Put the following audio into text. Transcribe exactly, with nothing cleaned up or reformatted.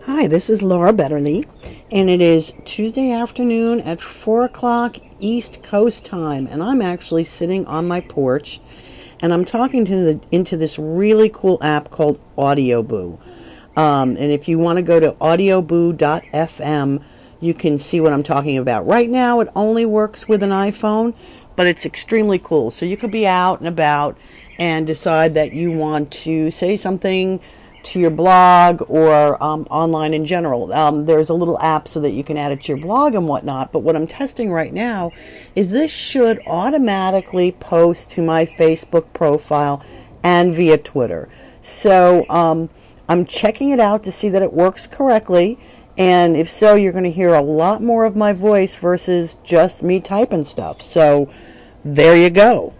Hi, this is Laura Betterly, and it is Tuesday afternoon at four o'clock East Coast time, and I'm actually sitting on my porch, and I'm talking to the, into this really cool app called Audioboo. Um, and if you want to go to audioboo dot f m, you can see what I'm talking about. Right now, it only works with an iPhone, but it's extremely cool. So you could be out and about and decide that you want to say something to your blog or um, online in general. Um, there's a little app so that you can add it to your blog and whatnot. But what I'm testing right now is this should automatically post to my Facebook profile and via Twitter. So um, I'm checking it out to see that it works correctly. And if so, you're going to hear a lot more of my voice versus just me typing stuff. So there you go.